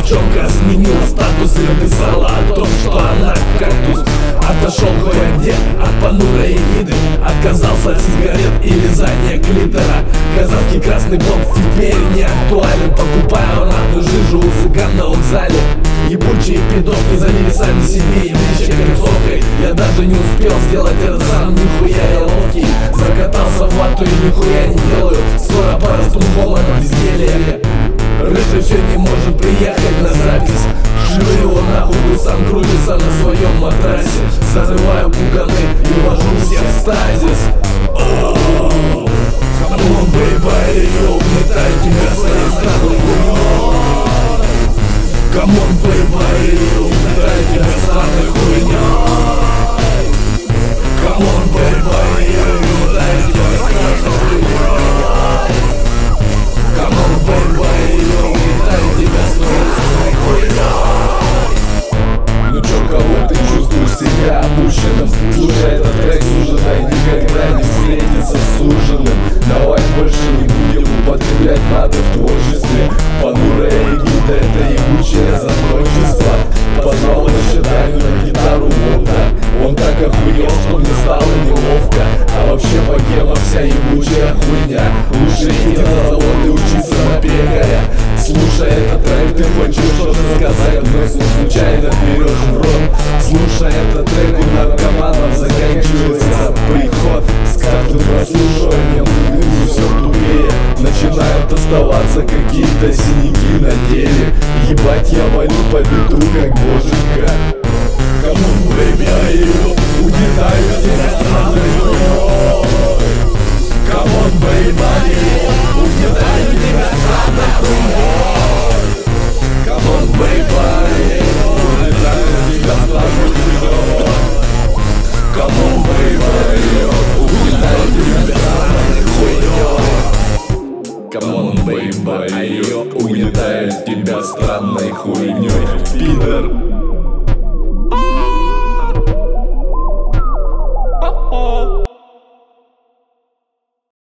девчонка сменила статус и написала о том, что она кактус. Отошел кое-где от понурой эгиды, отказался от сигарет и лизания клитора. Казахский красный бокс теперь не актуален. Покупаю равную жижу у цыган на вокзале. Ебучие пидовки залили сами себе и вещи перцовкой. Я даже не успел сделать это сам, нихуя я ловкий. Закатался в вату и нихуя не делаю. Скоро порасту холод безделья. Рыжий все не может приехать на запись. Шлю его нахуй, пусть сам крутится на своем матрасе. Зарываю пуканы и вожу всех в стазис. Come on, baby, я угнетаю тебя своей странной хуйней. Come on, baby, я угнетаю тебя странной хуйней. Come on, baby, я угнетаю тебя странной хуйней. Come on, baby, я угнетаю тебя странной хуйней. Ну чё, кого ты чувствуешь себя опущенным? Слушай этот трек суженый, никогда не встретиться с суженым. Давай больше не будем употреблять маты в творчестве. Понурая эгида — это ебучее задрочество. Пожалуй, считай на гитару вот так. Он так охуел, что мне стало неловко. А вообще богема вся ебучая хуйня. Лучше идти на завод и учиться на пекаря. Слушай этот трек, ты хочешь что-то сказать, но случайно берешь в рот. Слушай этот трек, у наркоманов заканчивается приход. С каждым прослушиванием ты все тупее. Начинают оставаться какие-то синяки на теле. Ебать, я валю по биту как боженька. Кому baby, угнетаю тебя странной хуйней. Come on, baby, угнетаю тебя странной хуйней. Come on, baby, угнетаю тебя странной хуйней. Come on, baby, угнетаю тебя странной хуйней. Come on, baby, угнетаю тебя странной хуйней. Пидор.